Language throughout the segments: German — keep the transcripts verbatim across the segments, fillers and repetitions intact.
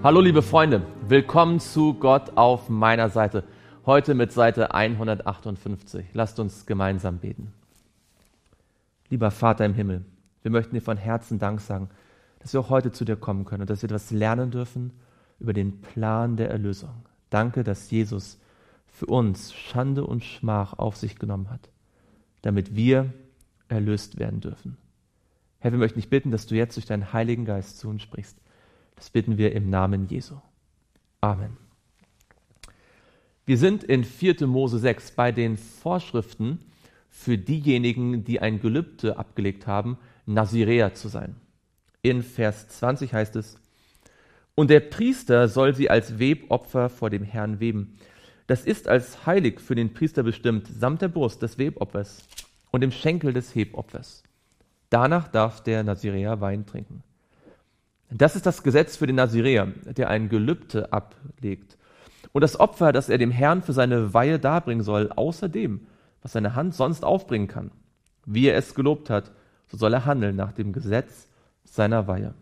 Hallo liebe Freunde, willkommen zu Gott auf meiner Seite. Heute mit Seite hundertachtundfünfzig. Lasst uns gemeinsam beten. Lieber Vater im Himmel, wir möchten dir von Herzen Dank sagen, dass wir auch heute zu dir kommen können und dass wir etwas lernen dürfen über den Plan der Erlösung. Danke, dass Jesus für uns Schande und Schmach auf sich genommen hat, damit wir erlöst werden dürfen. Herr, wir möchten dich bitten, dass du jetzt durch deinen Heiligen Geist zu uns sprichst. Das bitten wir im Namen Jesu. Amen. Wir sind in vierter Mose sechs bei den Vorschriften für diejenigen, die ein Gelübde abgelegt haben, Naziräer zu sein. In Vers zwanzig heißt es: Und der Priester soll sie als Webopfer vor dem Herrn weben. Das ist als heilig für den Priester bestimmt, samt der Brust des Webopfers und dem Schenkel des Hebopfers. Danach darf der Naziräer Wein trinken. Das ist das Gesetz für den Naziräer, der ein Gelübde ablegt. Und das Opfer, das er dem Herrn für seine Weihe darbringen soll, außer dem, was seine Hand sonst aufbringen kann. Wie er es gelobt hat, so soll er handeln nach dem Gesetz seiner Weihe.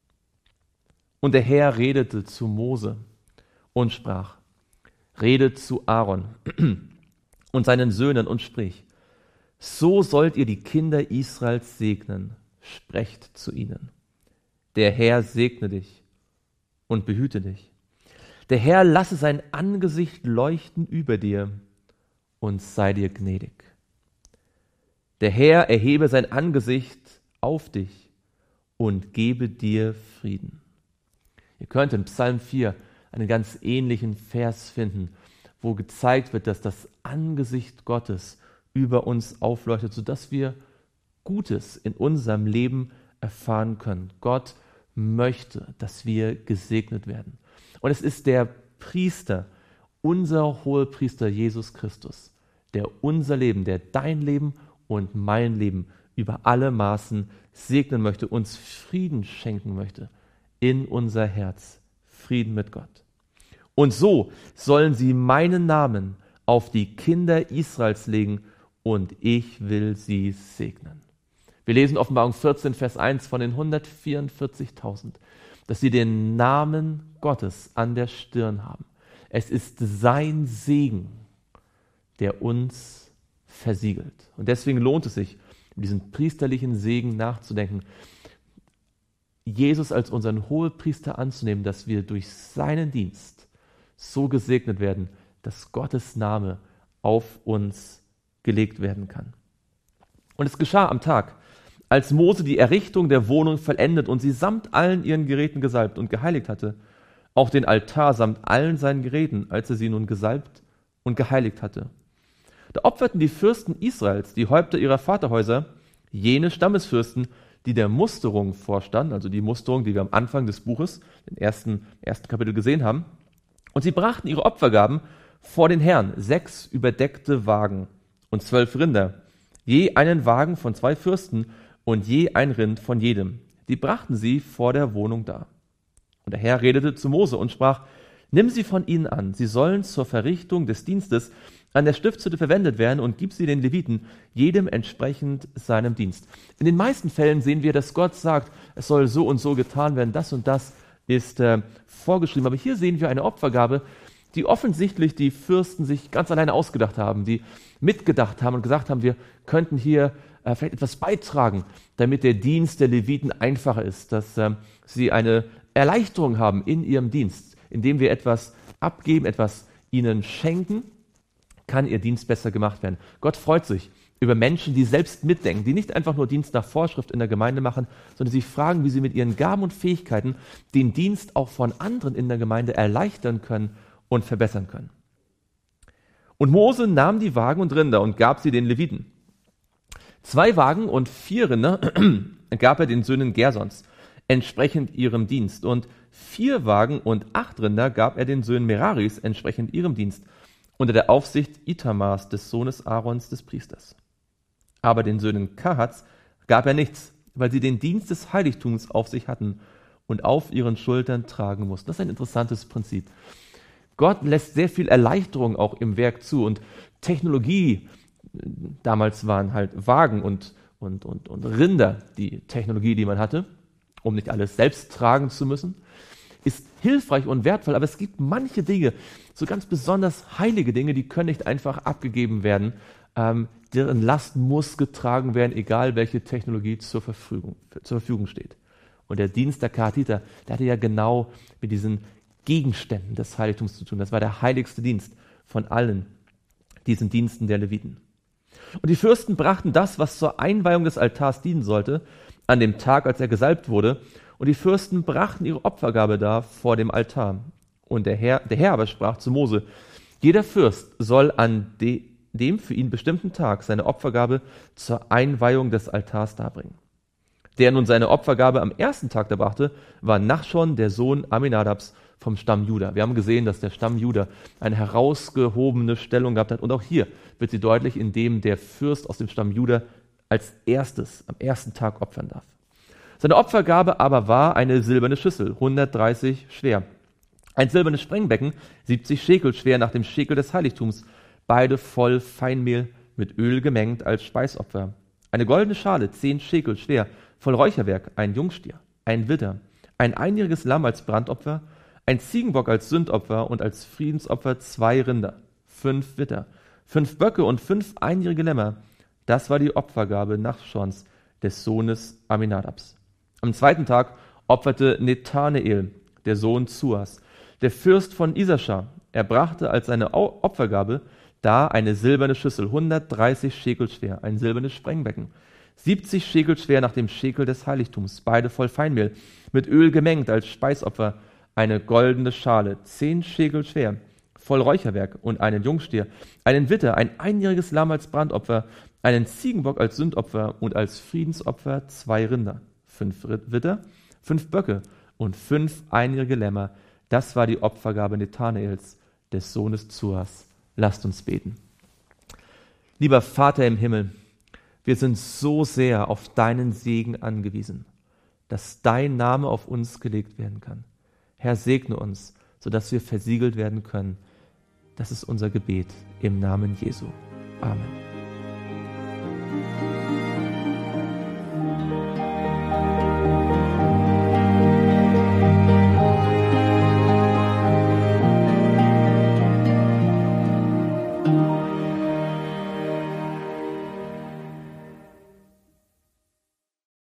Und der Herr redete zu Mose und sprach: Redet zu Aaron und seinen Söhnen und sprich: So sollt ihr die Kinder Israels segnen, sprecht zu ihnen. Der Herr segne dich und behüte dich. Der Herr lasse sein Angesicht leuchten über dir und sei dir gnädig. Der Herr erhebe sein Angesicht auf dich und gebe dir Frieden. Ihr könnt in Psalm vier einen ganz ähnlichen Vers finden, wo gezeigt wird, dass das Angesicht Gottes über uns aufleuchtet, sodass wir Gutes in unserem Leben erfahren können. Gott möchte, dass wir gesegnet werden. Und es ist der Priester, unser Hohepriester Jesus Christus, der unser Leben, der dein Leben und mein Leben über alle Maßen segnen möchte, uns Frieden schenken möchte in unser Herz, Frieden mit Gott. Und so sollen sie meinen Namen auf die Kinder Israels legen und ich will sie segnen. Wir lesen Offenbarung vierzehn, Vers eins von den hundertvierundvierzigtausend, dass sie den Namen Gottes an der Stirn haben. Es ist sein Segen, der uns versiegelt. Und deswegen lohnt es sich, über diesen priesterlichen Segen nachzudenken, Jesus als unseren Hohepriester anzunehmen, dass wir durch seinen Dienst so gesegnet werden, dass Gottes Name auf uns gelegt werden kann. Und es geschah am Tag, als Mose die Errichtung der Wohnung vollendet und sie samt allen ihren Geräten gesalbt und geheiligt hatte, auch den Altar samt allen seinen Geräten, als er sie nun gesalbt und geheiligt hatte. Da opferten die Fürsten Israels, die Häupter ihrer Vaterhäuser, jene Stammesfürsten, die der Musterung vorstanden, also die Musterung, die wir am Anfang des Buches, im ersten, ersten Kapitel gesehen haben, und sie brachten ihre Opfergaben vor den Herrn, sechs überdeckte Wagen und zwölf Rinder, je einen Wagen von zwei Fürsten und je ein Rind von jedem. Die brachten sie vor der Wohnung dar. Und der Herr redete zu Mose und sprach: Nimm sie von ihnen an, sie sollen zur Verrichtung des Dienstes an der Stiftshütte verwendet werden und gib sie den Leviten, jedem entsprechend seinem Dienst. In den meisten Fällen sehen wir, dass Gott sagt, es soll so und so getan werden, das und das ist äh, vorgeschrieben. Aber hier sehen wir eine Opfergabe, die offensichtlich die Fürsten sich ganz alleine ausgedacht haben, die mitgedacht haben und gesagt haben, wir könnten hier äh, vielleicht etwas beitragen, damit der Dienst der Leviten einfacher ist, dass äh, sie eine Erleichterung haben in ihrem Dienst. Indem wir etwas abgeben, etwas ihnen schenken, kann ihr Dienst besser gemacht werden. Gott freut sich über Menschen, die selbst mitdenken, die nicht einfach nur Dienst nach Vorschrift in der Gemeinde machen, sondern sich fragen, wie sie mit ihren Gaben und Fähigkeiten den Dienst auch von anderen in der Gemeinde erleichtern können und verbessern können. Und Mose nahm die Wagen und Rinder und gab sie den Leviten. Zwei Wagen und vier Rinder gab er den Söhnen Gersons, entsprechend ihrem Dienst. Und vier Wagen und acht Rinder gab er den Söhnen Meraris, entsprechend ihrem Dienst, unter der Aufsicht Itamars, des Sohnes Aarons, des Priesters. Aber den Söhnen Kahats gab er nichts, weil sie den Dienst des Heiligtums auf sich hatten und auf ihren Schultern tragen mussten. Das ist ein interessantes Prinzip. Gott lässt sehr viel Erleichterung auch im Werk zu und Technologie. Damals waren halt Wagen und, und, und, und Rinder die Technologie, die man hatte, um nicht alles selbst tragen zu müssen. ist hilfreich und wertvoll, aber es gibt manche Dinge, so ganz besonders heilige Dinge, die können nicht einfach abgegeben werden. Ähm, deren Last muss getragen werden, egal welche Technologie zur Verfügung, zur Verfügung steht. Und der Dienst der Kahatiter, der hatte ja genau mit diesen Gegenständen des Heiligtums zu tun. Das war der heiligste Dienst von allen diesen Diensten der Leviten. Und die Fürsten brachten das, was zur Einweihung des Altars dienen sollte, an dem Tag, als er gesalbt wurde. Und die Fürsten brachten ihre Opfergabe dar vor dem Altar. Und der Herr, der Herr aber sprach zu Mose: Jeder Fürst soll an de, dem für ihn bestimmten Tag seine Opfergabe zur Einweihung des Altars darbringen. Der nun seine Opfergabe am ersten Tag darbrachte, war Nachschon, der Sohn Aminadabs vom Stamm Juda. Wir haben gesehen, dass der Stamm Juda eine herausgehobene Stellung gehabt hat. Und auch hier wird sie deutlich, indem der Fürst aus dem Stamm Juda als erstes am ersten Tag opfern darf. Seine Opfergabe aber war eine silberne Schüssel, hundertdreißig schwer. Ein silbernes Sprengbecken, siebzig Schekel schwer nach dem Schekel des Heiligtums, beide voll Feinmehl mit Öl gemengt als Speisopfer. Eine goldene Schale, zehn Schekel schwer, voll Räucherwerk, ein Jungstier, ein Widder, ein einjähriges Lamm als Brandopfer, ein Ziegenbock als Sündopfer und als Friedensopfer zwei Rinder, fünf Widder, fünf Böcke und fünf einjährige Lämmer. Das war die Opfergabe Nachschons, des Sohnes Aminadabs. Am zweiten Tag opferte Nethaneel, der Sohn Zuas, der Fürst von Isaschar. Er brachte als seine Opfergabe dar eine silberne Schüssel, hundertdreißig Schekel schwer, ein silbernes Sprengbecken, siebzig Schekel schwer nach dem Schekel des Heiligtums, beide voll Feinmehl, mit Öl gemengt als Speisopfer, eine goldene Schale, zehn Schekel schwer, voll Räucherwerk und einen Jungstier, einen Widder, ein einjähriges Lamm als Brandopfer, einen Ziegenbock als Sündopfer und als Friedensopfer zwei Rinder, fünf Widder, fünf Böcke und fünf einjährige Lämmer. Das war die Opfergabe Nethaneels, des Sohnes Zuas. Lasst uns beten. Lieber Vater im Himmel, wir sind so sehr auf deinen Segen angewiesen, dass dein Name auf uns gelegt werden kann. Herr, segne uns, sodass wir versiegelt werden können. Das ist unser Gebet im Namen Jesu. Amen.